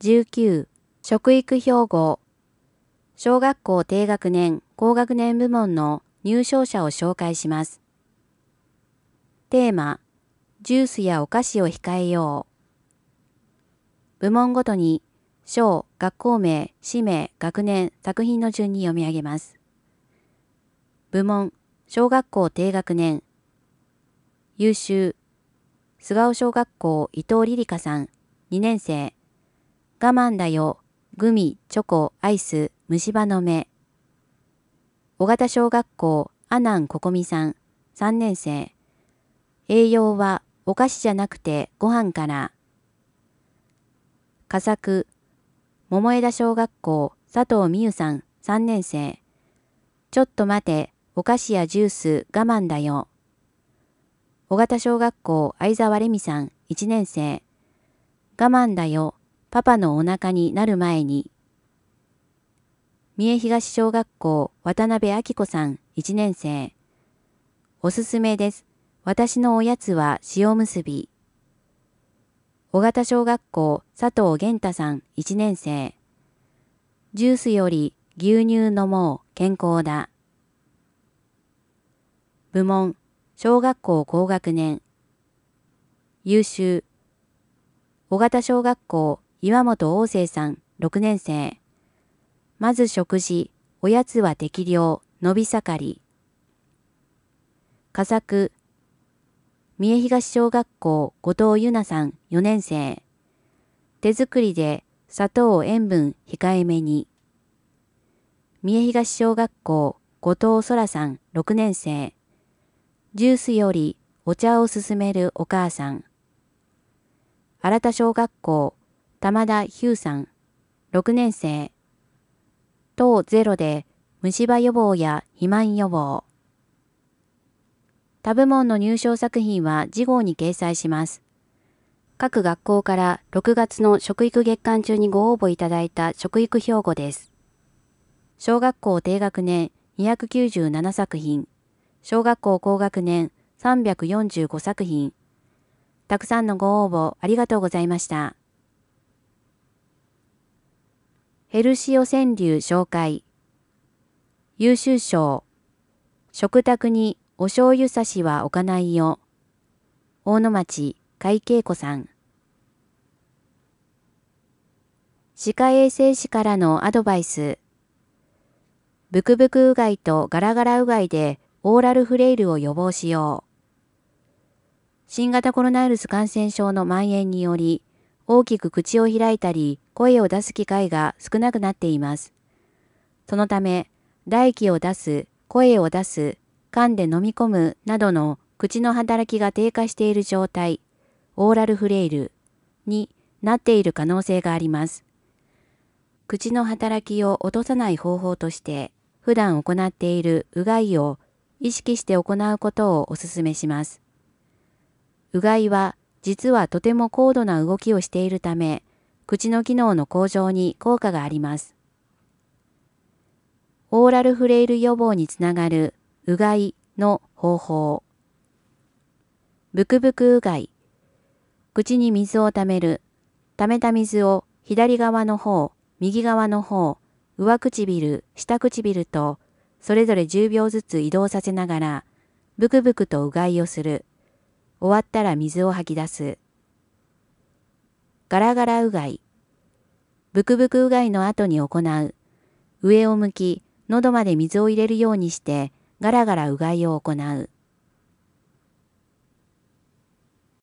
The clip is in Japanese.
19、食育標語。小学校低学年、高学年部門の入賞者を紹介します。テーマ、ジュースやお菓子を控えよう。部門ごとに、賞、学校名、氏名、学年、作品の順に読み上げます。部門、小学校低学年。優秀、菅生小学校伊藤りりかさん、2年生。我慢だよ、グミ、チョコ、アイス、虫歯の目。尾形小学校阿南ここみさん、3年生。栄養はお菓子じゃなくてご飯から。佳作、桃枝小学校佐藤美優さん、3年生。ちょっと待て、お菓子やジュース我慢だよ。尾形小学校相沢レミさん、1年生。我慢だよ、パパのお腹になる前に。三重東小学校渡辺明子さん、1年生。おすすめです。私のおやつは塩むすび。尾形小学校佐藤玄太さん、1年生。ジュースより牛乳飲もう、健康だ。部門、小学校高学年。優秀。尾形小学校岩本旺生さん、6年生。まず食事、おやつは適量、伸び盛り。佳作、三重東小学校後藤優奈さん、4年生。手作りで砂糖塩分控えめに。三重東小学校後藤空さん、6年生。ジュースよりお茶を勧めるお母さん。新田小学校玉田ヒューさん、6年生。糖ゼロで虫歯予防や肥満予防。他部門の入賞作品は次号に掲載します。各学校から6月の食育月間中にご応募いただいた食育標語です。小学校低学年297作品、小学校高学年345作品。たくさんのご応募ありがとうございました。ヘルシオ川柳紹介。優秀賞。食卓にお醤油差しは置かないよ。大野町甲斐恵子さん。歯科衛生士からのアドバイス。ブクブクうがいとガラガラうがいでオーラルフレイルを予防しよう。新型コロナウイルス感染症の蔓延により、大きく口を開いたり声を出す機会が少なくなっています。そのため、唾液を出す、声を出す、噛んで飲み込むなどの口の働きが低下している状態、オーラルフレイルになっている可能性があります。口の働きを落とさない方法として、普段行っているうがいを意識して行うことをお勧めします。うがいは実はとても高度な動きをしているため、口の機能の向上に効果があります。オーラルフレイル予防につながるうがいの方法。ブクブクうがい。口に水をためる。ためた水を左側の方、右側の方、上唇、下唇と、それぞれ10秒ずつ移動させながら、ブクブクとうがいをする。終わったら水を吐き出す。ガラガラうがい。ブクブクうがいの後に行う。上を向き、喉まで水を入れるようにして、ガラガラうがいを行う。